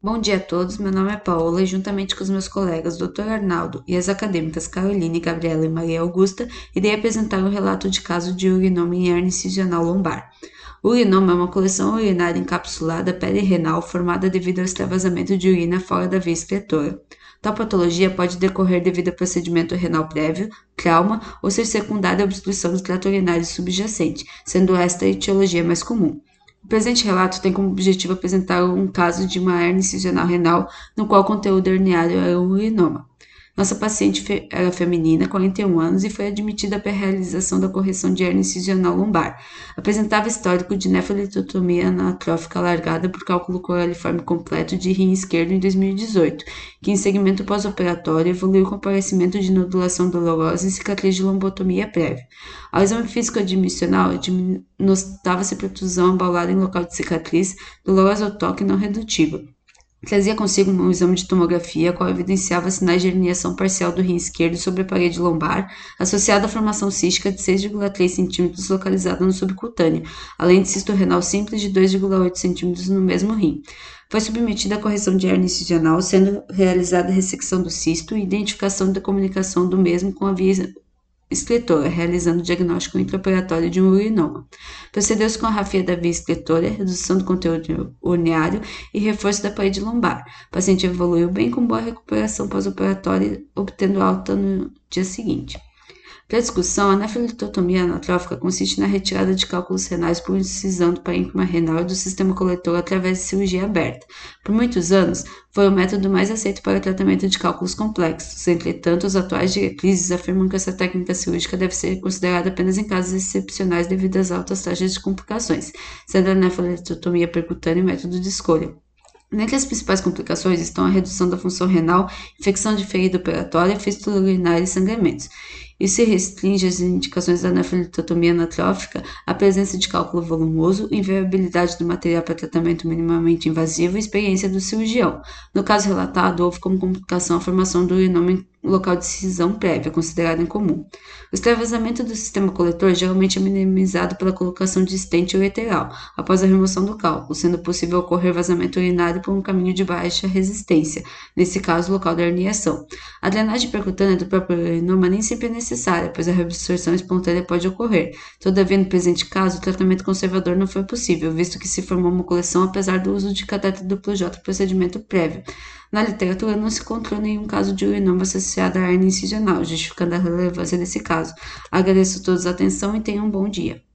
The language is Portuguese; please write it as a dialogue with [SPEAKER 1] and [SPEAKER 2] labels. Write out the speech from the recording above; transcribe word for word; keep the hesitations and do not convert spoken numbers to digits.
[SPEAKER 1] Bom dia a todos, meu nome é Paola e juntamente com os meus colegas doutor Arnaldo e as acadêmicas Caroline, Gabriela e Maria Augusta, irei apresentar o relato de caso de urinoma em hernia incisional lombar. O urinoma é uma coleção urinária encapsulada perirenal formada devido ao extravasamento de urina fora da via excretora. Tal patologia pode decorrer devido a procedimento renal prévio, trauma ou ser secundária à obstrução do trato urinário subjacente, sendo esta a etiologia mais comum. O presente relato tem como objetivo apresentar um caso de uma hernia incisional renal no qual o conteúdo herniário era um urinoma. Nossa paciente fe era feminina, quarenta e um anos, e foi admitida para a realização da correção de hernia incisional lombar. Apresentava histórico de nefrolitotomia anatrófica alargada por cálculo coraliforme completo de rim esquerdo em dois mil e dezoito, que em segmento pós-operatório evoluiu com aparecimento de nodulação dolorosa e cicatriz de lombotomia prévia. Ao exame físico admissional, diagnosticava-se protusão abaulada em local de cicatriz, dolorosa ao toque não redutível. Trazia consigo um exame de tomografia, qual evidenciava sinais de herniação parcial do rim esquerdo sobre a parede lombar, associada à formação cística de seis vírgula três centímetros localizada no subcutâneo, além de cisto renal simples de dois vírgula oito centímetros no mesmo rim. Foi submetida à correção de hernia incisional, sendo realizada a ressecção do cisto e identificação da comunicação do mesmo com a via excretora, realizando o diagnóstico intraoperatório de um urinoma. Procedeu-se com a rafia da via excretora, redução do conteúdo urinário e reforço da parede lombar. O paciente evoluiu bem com boa recuperação pós-operatória, obtendo alta no dia seguinte. Para a discussão, a nefrolitotomia anatrófica consiste na retirada de cálculos renais por incisão do parênquima renal e do sistema coletor através de cirurgia aberta. Por muitos anos, foi o método mais aceito para o tratamento de cálculos complexos. Entretanto, os atuais diretrizes afirmam que essa técnica cirúrgica deve ser considerada apenas em casos excepcionais devido às altas taxas de complicações, sendo a nefrolitotomia percutânea o método de escolha. Entre as principais complicações estão a redução da função renal, infecção de ferida operatória, fístula urinária e sangramentos. Isso se restringe às indicações da nefrolitotomia anatrófica à presença de cálculo volumoso, inviabilidade do material para tratamento minimamente invasivo e experiência do cirurgião. No caso relatado, houve como complicação a formação do urinoma em local de cisão prévia, considerado incomum. O extravasamento do sistema coletor geralmente é minimizado pela colocação de estente ureteral, após a remoção do cálculo, sendo possível ocorrer vazamento urinário por um caminho de baixa resistência, nesse caso, o local da herniação. A drenagem percutânea do próprio urinoma nem sempre é necessária, pois a reabsorção espontânea pode ocorrer. Todavia, no presente caso, o tratamento conservador não foi possível, visto que se formou uma coleção apesar do uso de catéter duplo J procedimento prévio. Na literatura, não se encontrou nenhum caso de urinoma associado à hernia incisional, justificando a relevância desse caso. Agradeço a todos a atenção e tenham um bom dia.